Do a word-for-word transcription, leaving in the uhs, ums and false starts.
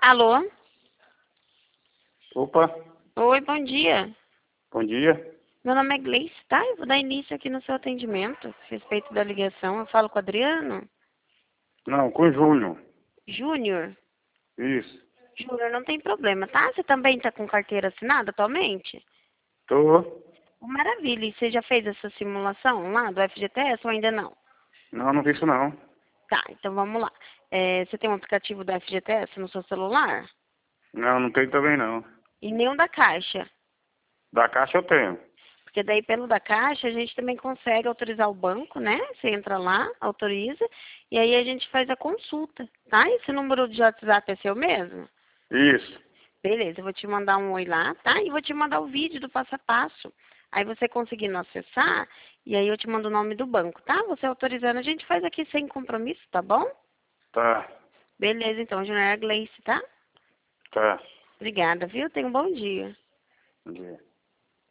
Alô? Opa, Oi, bom dia. bom dia. Meu nome é Gleice, tá? Eu vou dar início aqui no seu atendimento a respeito da ligação. Eu falo com o Adriano? Não, com Júnior. Júnior? Isso. Júnior, não tem problema, tá? Você também tá com carteira assinada atualmente? Tô. Oh, maravilha. E você já fez essa simulação lá do F G T S ou ainda não? Não, não vi isso não. Tá, então vamos lá. É, você tem um aplicativo do F G T S no seu celular? Não, não tem também não. E nenhum da Caixa? Da Caixa eu tenho. Porque daí, pelo da Caixa, a gente também consegue autorizar o banco, né? Você entra lá, autoriza, e aí a gente faz a consulta, tá? Esse número de WhatsApp é seu mesmo? Isso. Beleza, eu vou te mandar um oi lá, tá? E vou te mandar o vídeo do passo a passo. Aí você conseguindo acessar, e aí eu te mando o nome do banco, tá? Você autorizando, a gente faz aqui sem compromisso, tá bom? Tá, Beleza, então, Junior Gleice, tá? tá. Obrigada, viu? Tenha um bom dia. Bom dia.